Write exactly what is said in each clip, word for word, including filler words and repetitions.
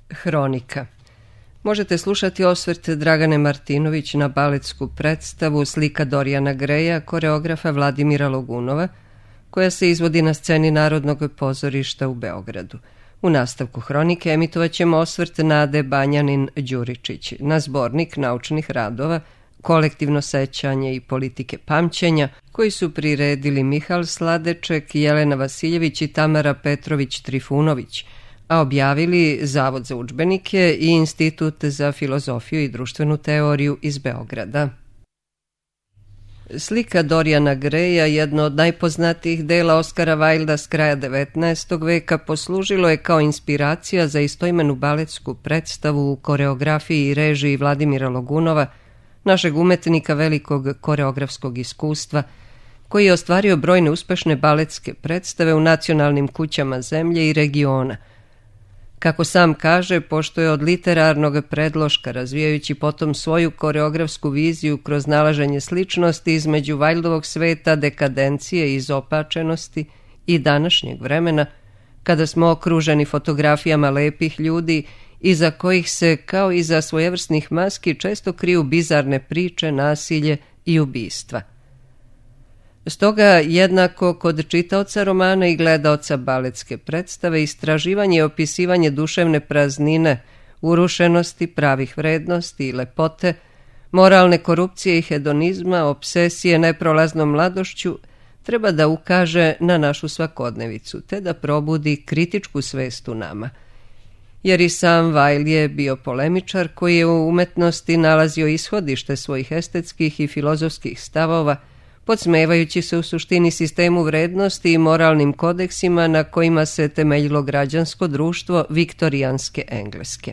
Hronika. Možete slušati osvrt Dragane Martinović na baletsku predstavu Slika Dorijana Greja, koreografa Vladimira Logunova, koja se izvodi na sceni Narodnog pozorišta u Beogradu. U nastavku Hronike emitovat ćemo osvrt Nade Banjanin-Đuričić na zbornik naučnih radova Kolektivno sećanje i politike pamćenja, koji su priredili Mihal Sladeček, Jelena Vasiljević i Tamara Petrović-Trifunović, a objavili Zavod za udžbenike i Institut za filozofiju i društvenu teoriju iz Beograda. Slika Dorijana Greja, jedno od najpoznatijih dela Oskara Wilda s kraja devetnaestog veka, poslužilo je kao inspiracija za istoimenu baletsku predstavu u koreografiji i režiji Vladimira Logunova, našeg umetnika velikog koreografskog iskustva, koji je ostvario brojne uspešne baletske predstave u nacionalnim kućama zemlje i regiona. Kako sam kaže, pošto je od literarnog predloška, razvijajući potom svoju koreografsku viziju kroz nalaženje sličnosti između Wildovog sveta, dekadencije i izopačenosti i današnjeg vremena, kada smo okruženi fotografijama lepih ljudi, iza kojih se, kao iza svojevrsnih maski, često kriju bizarne priče, nasilje i ubistva. Stoga, jednako kod čitaoca romana i gledaoca baletske predstave, istraživanje i opisivanje duševne praznine, urušenosti, pravih vrednosti i lepote, moralne korupcije i hedonizma, obsesije neprolaznom mladošću, treba da ukaže na našu svakodnevicu, te da probudi kritičku svest u nama. Jer i sam Weil je bio polemičar koji je u umetnosti nalazio ishodište svojih estetskih i filozofskih stavova, podsmevajući se u suštini sistemu vrednosti i moralnim kodeksima na kojima se temeljilo građansko društvo viktorijanske Engleske.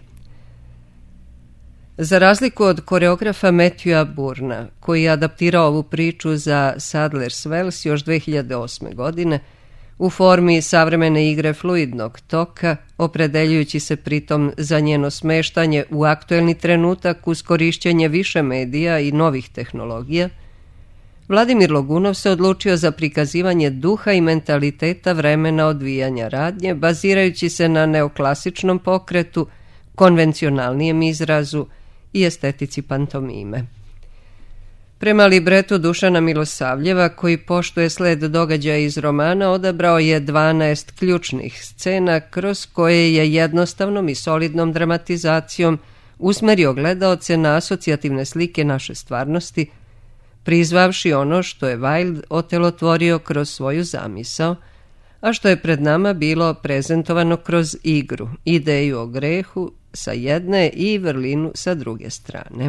Za razliku od koreografa Matthewa Bourna, koji je adaptirao ovu priču za Sadler's Wells još dve hiljade osme. godine, u formi savremene igre fluidnog toka, opredeljujući se pritom za njeno smeštanje u aktuelni trenutak uz korišćenje više medija i novih tehnologija, Vladimir Logunov se odlučio za prikazivanje duha i mentaliteta vremena odvijanja radnje, bazirajući se na neoklasičnom pokretu, konvencionalnijem izrazu i estetici pantomime. Prema libretu Dušana Milosavljeva, koji poštuje sled događaja iz romana, odabrao je dvanaest ključnih scena kroz koje je jednostavnom i solidnom dramatizacijom usmerio gledaoce na asocijativne slike naše stvarnosti, prizvavši ono što je Wild otelotvorio kroz svoju zamisao, a što je pred nama bilo prezentovano kroz igru, ideju o grehu sa jedne i vrlinu sa druge strane.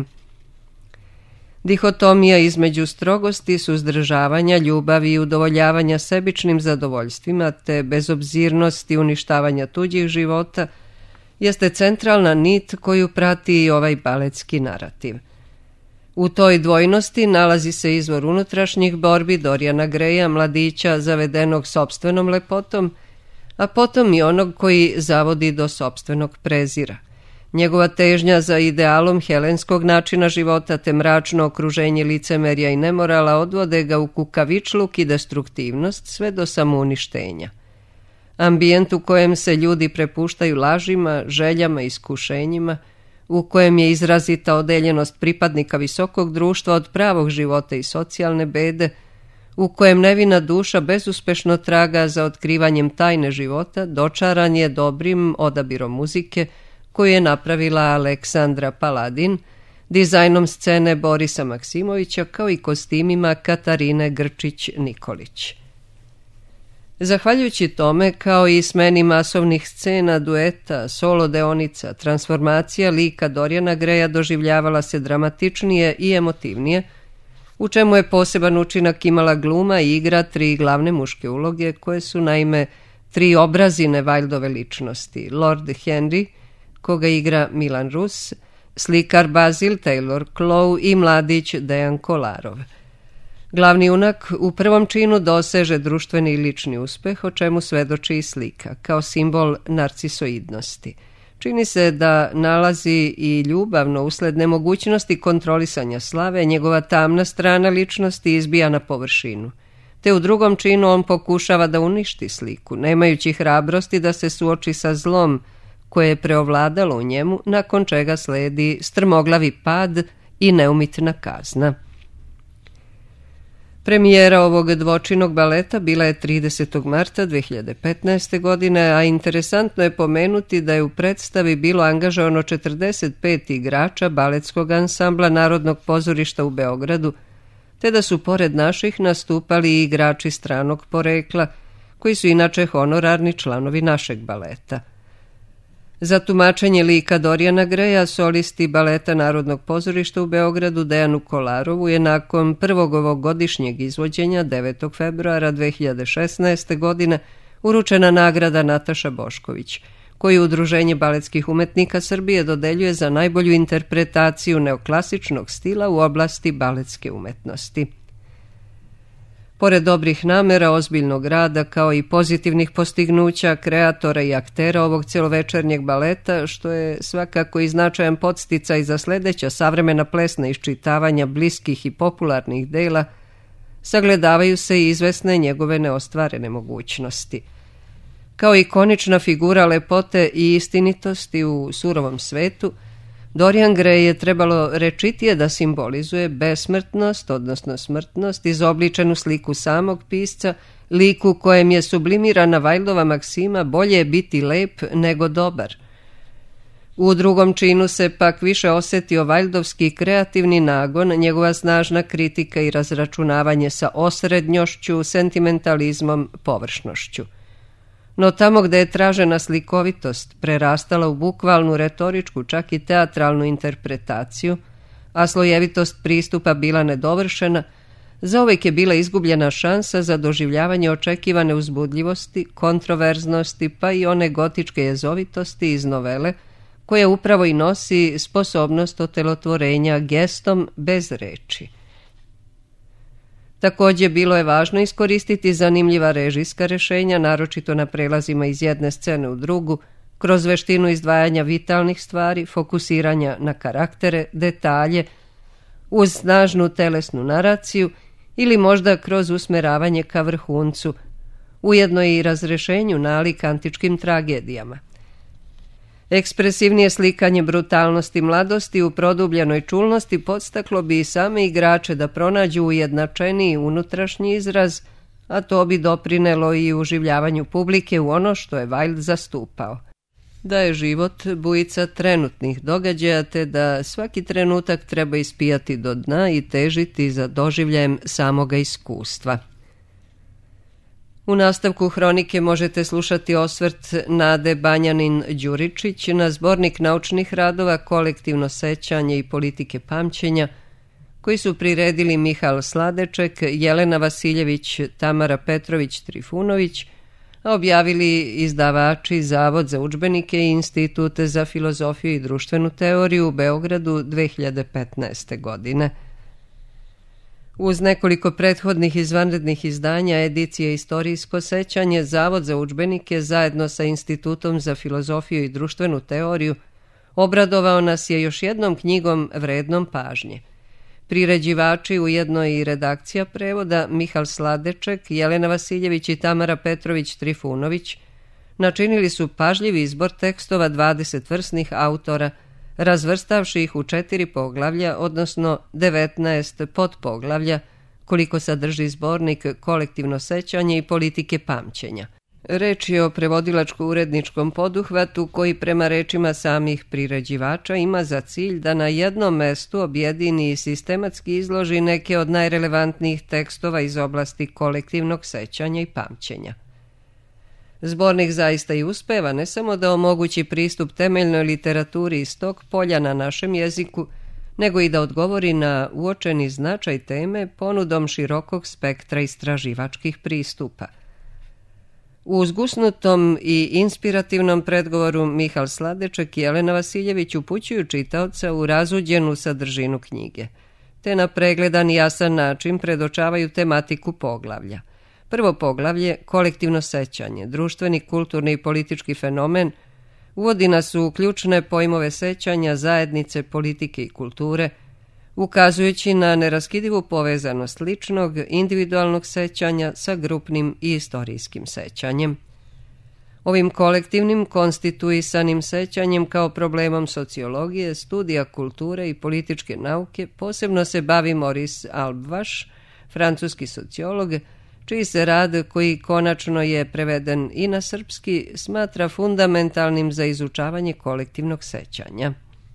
Dihotomija između strogosti, suzdržavanja, ljubavi i udovoljavanja sebičnim zadovoljstvima te bezobzirnosti uništavanja tuđih života jeste centralna nit koju prati i ovaj baletski narativ. U toj dvojnosti nalazi se izvor unutrašnjih borbi Dorijana Greja, mladića zavedenog sopstvenom lepotom, a potom i onog koji zavodi do sopstvenog prezira. Njegova težnja za idealom helenskog načina života te mračno okruženje licemerja i nemorala odvode ga u kukavičluk i destruktivnost sve do samouništenja. Ambijent u kojem se ljudi prepuštaju lažima, željama i iskušenjima, u kojem je izrazita odeljenost pripadnika visokog društva od pravog života i socijalne bede, u kojem nevina duša bezuspešno traga za otkrivanjem tajne života, dočaran je dobrim odabirom muzike koju je napravila Aleksandra Paladin, dizajnom scene Borisa Maksimovića, kao i kostimima Katarine Grčić-Nikolić. Zahvaljujući tome, kao i smeni masovnih scena, dueta, solo deonica, transformacija lika Dorijana Greja doživljavala se dramatičnije i emotivnije, u čemu je poseban učinak imala gluma i igra tri glavne muške uloge, koje su naime tri obrazine Wildove ličnosti: Lord Henry, koga igra Milan Rus, slikar Basil Taylor Clow i mladić Dejan Kolarov. Glavni junak u prvom činu doseže društveni i lični uspeh, o čemu svedoči i slika, kao simbol narcisoidnosti. Čini se da nalazi i ljubavno usled nemogućnosti kontrolisanja slave, njegova tamna strana ličnosti izbija na površinu. Te u drugom činu on pokušava da uništi sliku, nemajući hrabrosti da se suoči sa zlom koje je preovladalo u njemu, nakon čega sledi strmoglavi pad i neumitna kazna. Premijera ovog dvočinog baleta bila je tridesetog marta dve hiljade petnaeste. godine, a interesantno je pomenuti da je u predstavi bilo angažovano četrdeset pet igrača baletskog ansambla Narodnog pozorišta u Beogradu, te da su pored naših nastupali i igrači stranog porekla, koji su inače honorarni članovi našeg baleta. Za tumačenje lika Dorijana Greja, solisti baleta Narodnog pozorišta u Beogradu Dejanu Kolarovu je nakon prvog ovogodišnjeg izvođenja devetog februara dve hiljade šesnaeste. godine uručena nagrada Nataša Bošković, koju Udruženje baletskih umetnika Srbije dodeljuje za najbolju interpretaciju neoklasičnog stila u oblasti baletske umetnosti. Pored dobrih namera, ozbiljnog rada, kao i pozitivnih postignuća kreatora i aktera ovog celovečernjeg baleta, što je svakako i značajan podsticaj za sledeća savremena plesna iščitavanja bliskih i popularnih dela, sagledavaju se i izvesne njegove neostvarene mogućnosti. Kao ikonična figura lepote i istinitosti u surovom svetu, Dorijan Grej je trebalo rečitije da simbolizuje besmrtnost, odnosno smrtnost, izobličenu sliku samog pisca, liku kojem je sublimirana Vajldova maksima bolje je biti lep nego dobar. U drugom činu se pak više osetio Vajldovski kreativni nagon, njegova snažna kritika i razračunavanje sa osrednjošću, sentimentalizmom, površnošću. No tamo gde je tražena slikovitost prerastala u bukvalnu retoričku, čak i teatralnu interpretaciju, a slojevitost pristupa bila nedovršena, zauvek je bila izgubljena šansa za doživljavanje očekivane uzbudljivosti, kontroverznosti, pa i one gotičke jezovitosti iz novele, koja upravo i nosi sposobnost otelotvorenja gestom bez reči. Također bilo je važno iskoristiti zanimljiva režijska rešenja, naročito na prelazima iz jedne scene u drugu, kroz veštinu izdvajanja vitalnih stvari, fokusiranja na karaktere, detalje, uz snažnu telesnu naraciju ili možda kroz usmeravanje ka vrhuncu, ujedno i razrešenju nalik antičkim tragedijama. Ekspresivnije slikanje brutalnosti mladosti u produbljenoj čulnosti podstaklo bi i same igrače da pronađu ujednačeniji unutrašnji izraz, a to bi doprinelo i uživljavanju publike u ono što je Vajld zastupao. Da je život bujica trenutnih događaja, te da svaki trenutak treba ispijati do dna i težiti za doživljajem samoga iskustva. U nastavku hronike možete slušati osvrt Nade Banjanin-Đuričić na zbornik naučnih radova Kolektivno sećanje i politike pamćenja, koji su priredili Mihal Sladeček, Jelena Vasiljević, Tamara Petrović-Trifunović, a objavili izdavači Zavod za udžbenike i Institut za filozofiju i društvenu teoriju u Beogradu dve hiljade petnaeste. godine. Uz nekoliko prethodnih izvanrednih izdanja edicije Istorijsko sećanje, Zavod za udžbenike zajedno sa Institutom za filozofiju i društvenu teoriju obradovao nas je još jednom knjigom vrednom pažnje. Priređivači, ujedno i redakcija prevoda, Mihal Sladeček, Jelena Vasiljević i Tamara Petrović-Trifunović, načinili su pažljiv izbor tekstova dvadeset vrsnih autora, razvrstavši ih u četiri poglavlja, odnosno devetnaest podpoglavlja, koliko sadrži zbornik Kolektivno sećanje i politike pamćenja. Reč je o prevodilačko-uredničkom poduhvatu koji prema rečima samih priređivača ima za cilj da na jednom mestu objedini i sistematski izloži neke od najrelevantnijih tekstova iz oblasti kolektivnog sećanja i pamćenja. Zbornik zaista i uspeva ne samo da omogući pristup temeljnoj literaturi iz tog polja na našem jeziku, nego i da odgovori na uočeni značaj teme ponudom širokog spektra istraživačkih pristupa. U uzgusnutom i inspirativnom predgovoru Mihal Sladeček i Jelena Vasiljević upućuju čitaoca u razuđenu sadržinu knjige, te na pregledan i jasan način predočavaju tematiku poglavlja. Prvo poglavlje, kolektivno sećanje, društveni, kulturni i politički fenomen, uvodi nas u ključne pojmove sećanja, zajednice, politike i kulture, ukazujući na neraskidivu povezanost ličnog, individualnog sećanja sa grupnim i istorijskim sećanjem. Ovim kolektivnim konstituisanim sećanjem kao problemom sociologije, studija kulture i političke nauke posebno se bavi Maurice Halbwach, francuski sociolog, čiji se rad, koji konačno je preveden i na srpski, smatra fundamentalnim za izučavanje kolektivnog sećanja.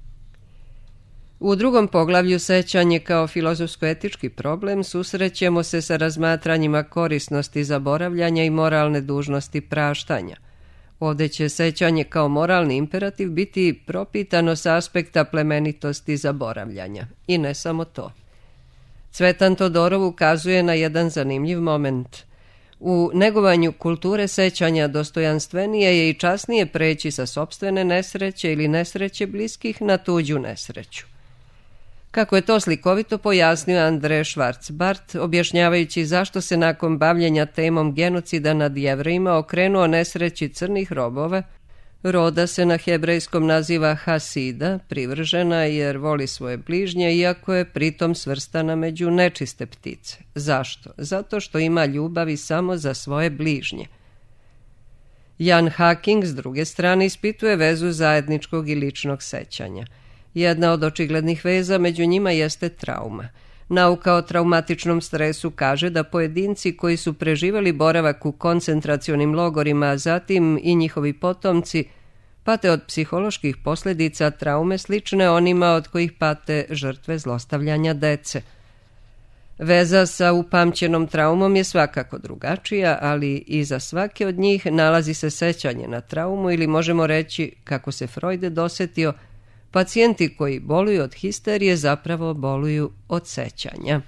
U drugom poglavlju sećanje kao filozofsko-etički problem susrećemo se sa razmatranjima korisnosti zaboravljanja i moralne dužnosti praštanja. Ovdje će sećanje kao moralni imperativ biti propitano s aspekta plemenitosti zaboravljanja. I ne samo to. Cvetan Todorov ukazuje na jedan zanimljiv moment. U negovanju kulture sećanja dostojanstvenije je i časnije preći sa sopstvene nesreće ili nesreće bliskih na tuđu nesreću. Kako je to slikovito pojasnio Andre Schwarzbart, objašnjavajući zašto se nakon bavljenja temom genocida nad Jevrejima okrenuo nesreći crnih robova, roda se na hebrejskom naziva Hasida, privržena jer voli svoje bližnje, iako je pritom svrstana među nečiste ptice. Zašto? Zato što ima ljubavi samo za svoje bližnje. Jan Hacking, s druge strane, ispituje vezu zajedničkog i ličnog sećanja. Jedna od očiglednih veza među njima jeste trauma. Nauka o traumatičnom stresu kaže da pojedinci koji su preživjeli boravak u koncentracionim logorima, a zatim i njihovi potomci, pate od psiholoških posljedica traume slične onima od kojih pate žrtve zlostavljanja dece. Veza sa upamćenom traumom je svakako drugačija, ali iza svake od njih nalazi se sećanje na traumu ili možemo reći, kako se Freud dosetio, pacijenti koji boluju od histerije zapravo boluju od sećanja.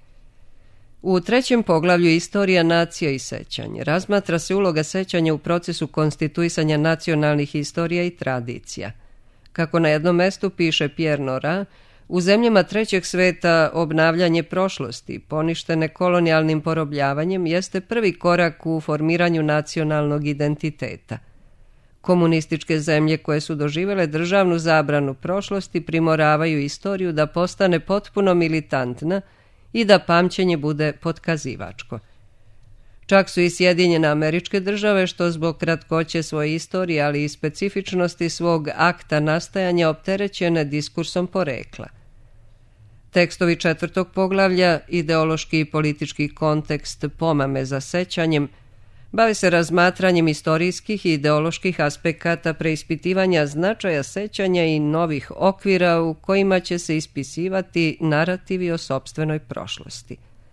U trećem poglavlju Istorija nacija i sećanje razmatra se uloga sećanja u procesu konstituisanja nacionalnih historija i tradicija. Kako na jednom mestu piše Pierre Nora, u zemljama trećeg sveta obnavljanje prošlosti, poništene kolonijalnim porobljavanjem, jeste prvi korak u formiranju nacionalnog identiteta. Komunističke zemlje koje su doživjele državnu zabranu prošlosti primoravaju istoriju da postane potpuno militantna i da pamćenje bude potkazivačko. Čak su i Sjedinjene Američke Države, što zbog kratkoće svoje istorije, ali i specifičnosti svog akta nastajanja opterećene diskursom porekla. Tekstovi četvrtog poglavlja, ideološki i politički kontekst pomame za sećanjem, bavi se razmatranjem istorijskih i ideoloških aspekata preispitivanja značaja sećanja i novih okvira u kojima će se ispisivati narativi o sopstvenoj prošlosti.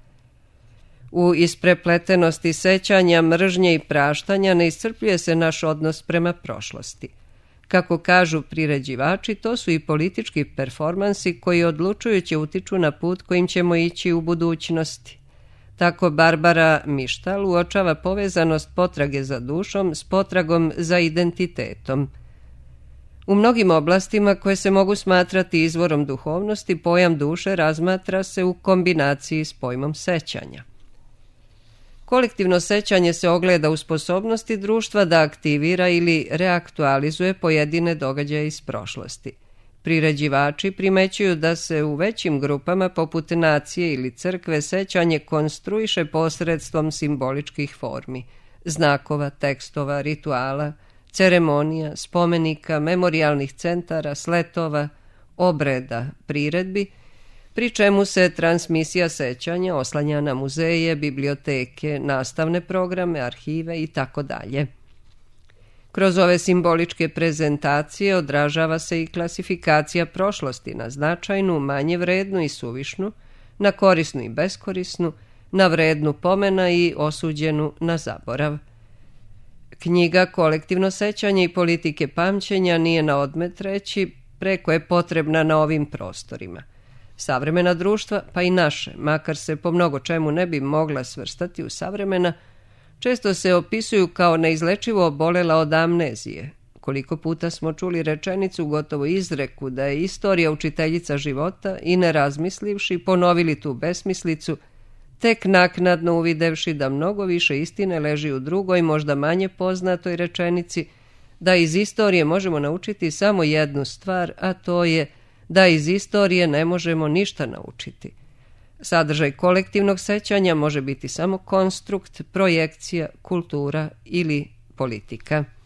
U isprepletenosti sećanja, mržnje i praštanja ne iscrpljuje se naš odnos prema prošlosti. Kako kažu priređivači, to su i politički performansi koji odlučujuće utiču na put kojim ćemo ići u budućnosti. Tako Barbara Mištal uočava povezanost potrage za dušom s potragom za identitetom. U mnogim oblastima koje se mogu smatrati izvorom duhovnosti, pojam duše razmatra se u kombinaciji s pojmom sećanja. Kolektivno sećanje se ogleda u sposobnosti društva da aktivira ili reaktualizuje pojedine događaje iz prošlosti. Priređivači primećuju da se u većim grupama poput nacije ili crkve sećanje konstruiše posredstvom simboličkih formi, znakova, tekstova, rituala, ceremonija, spomenika, memorijalnih centara, sletova, obreda, priredbi, pri čemu se transmisija sećanja oslanja na muzeje, biblioteke, nastavne programe, arhive i tako dalje. Kroz ove simboličke prezentacije odražava se i klasifikacija prošlosti na značajnu, manje vrednu i suvišnu, na korisnu i beskorisnu, na vrednu pomena i osuđenu na zaborav. Knjiga Kolektivno sećanje i politike pamćenja nije na odmet reći preko je potrebna na ovim prostorima. Savremena društva, pa i naše, makar se po mnogo čemu ne bi mogla svrstati u savremena, često se opisuju kao neizlečivo obolela od amnezije. Koliko puta smo čuli rečenicu, gotovo izreku, da je istorija učiteljica života i ne razmislivši ponovili tu besmislicu, tek naknadno uvidevši da mnogo više istine leži u drugoj, možda manje poznatoj rečenici, da iz istorije možemo naučiti samo jednu stvar, a to je da iz istorije ne možemo ništa naučiti. Sadržaj kolektivnog sećanja može biti samo konstrukt, projekcija, kultura ili politika.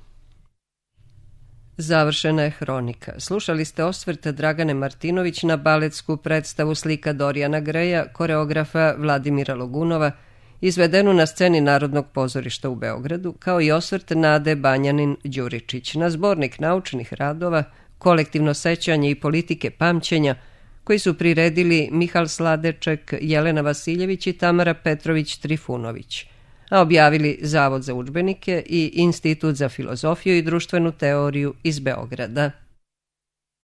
Završena je hronika. Slušali ste osvrt Dragane Martinović na baletsku predstavu Slika Dorijana Greja, koreografa Vladimira Logunova, izvedenu na sceni Narodnog pozorišta u Beogradu, kao i osvrt Nade Banjanin-Đuričić na zbornik naučnih radova Kolektivno sećanje i politike pamćenja, koji su priredili Mihal Sladeček, Jelena Vasiljević i Tamara Petrović-Trifunović, a objavili Zavod za udžbenike i Institut za filozofiju i društvenu teoriju iz Beograda.